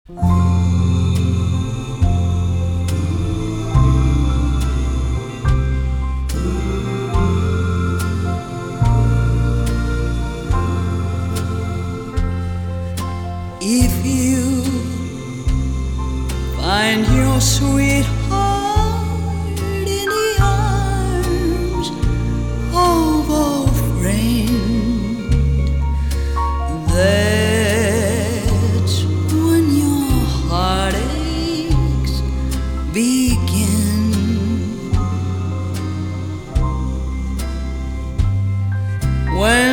If you find your sweetheart in the arms of a friend, that's when your heartaches begin. When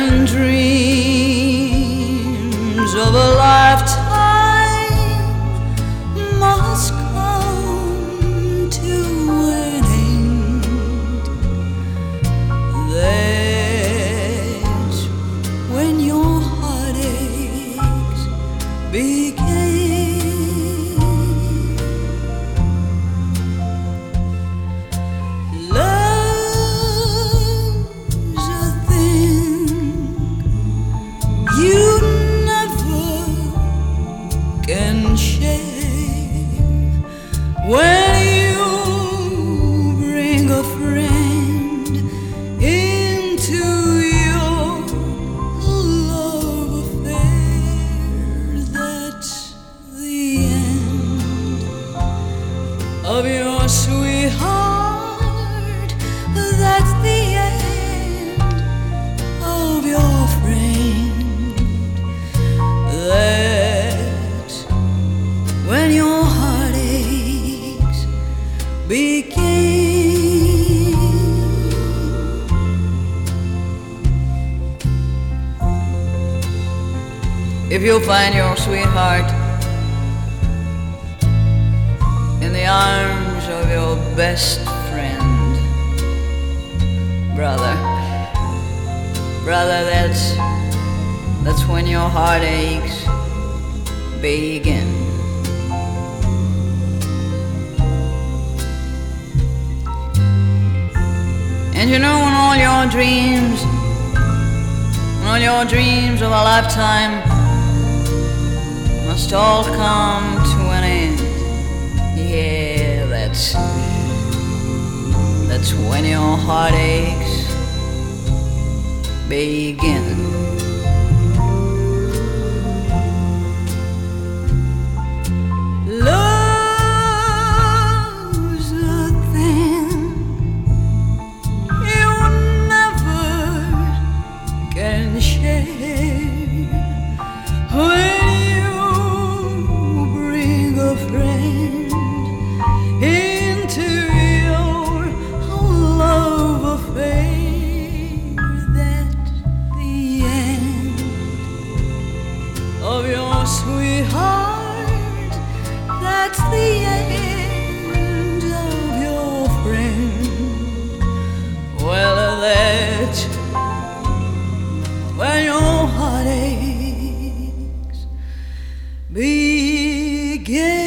dreams of a lifetime must come to an end, that's when your heartaches begin. Love's a thing you can share when you bring a friend into your love affair. That's the end of your sweetheart. That's the end of your friend. When your heartaches begin. If you find your sweetheart in the arms of your best friend, brother, that's when your heartaches begin. And you know, when all your dreams of a lifetime must all come to an end, yeah, that's when your heartaches begin. When you bring a friend into your love affair, that's the end of your sweetheart. That's the end of your friend. Well, that's when your heartaches begin.